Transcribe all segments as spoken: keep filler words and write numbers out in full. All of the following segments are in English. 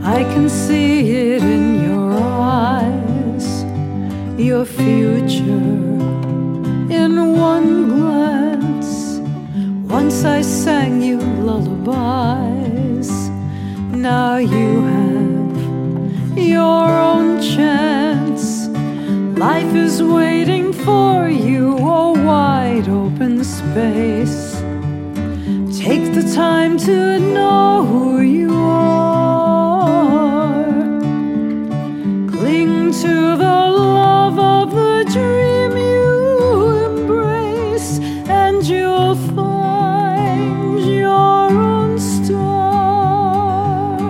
I can see it in your eyes, your future in one glance. Once I sang you lullabies, now you have your own chance. Life is waiting for you, a wide open space. Take the time to know who you are. Cling to the love of the dream you embrace, and you'll find your own star.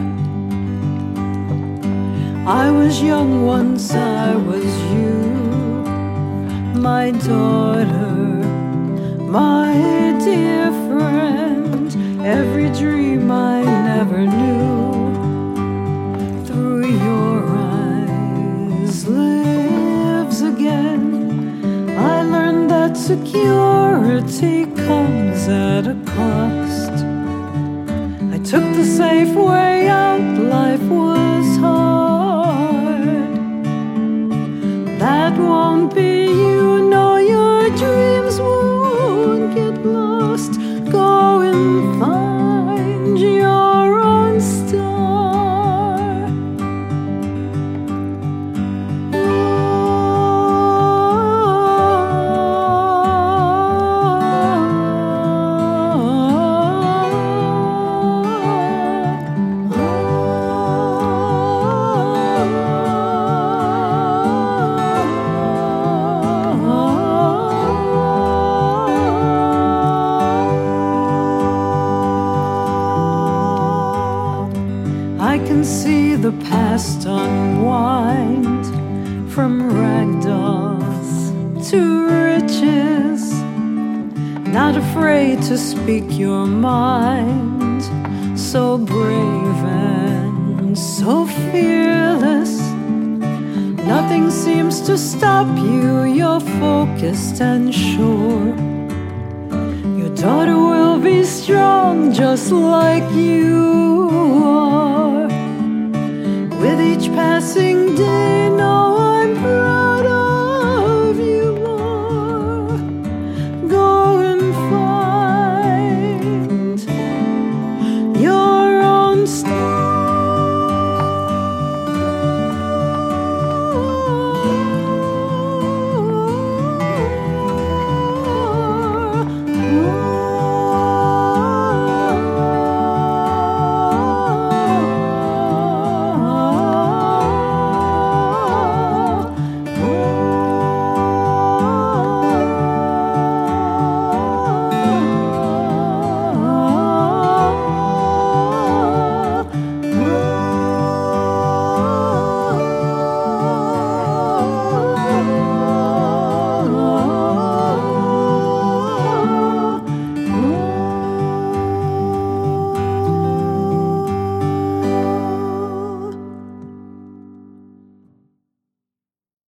I was young once, I was you, my daughter, my dear friend. Every dream I never knew, through your eyes lives again. I learned that security comes at a cost. I took the safe way out, life was hard. That won't be you, no, your dreams won't get lost. Go and find your own star. I can see the past unwind, from ragdolls to riches. Not afraid to speak your mind, so brave and so fearless. Nothing seems to stop you, you're focused and sure. Your daughter will be strong just like you are. With each passing day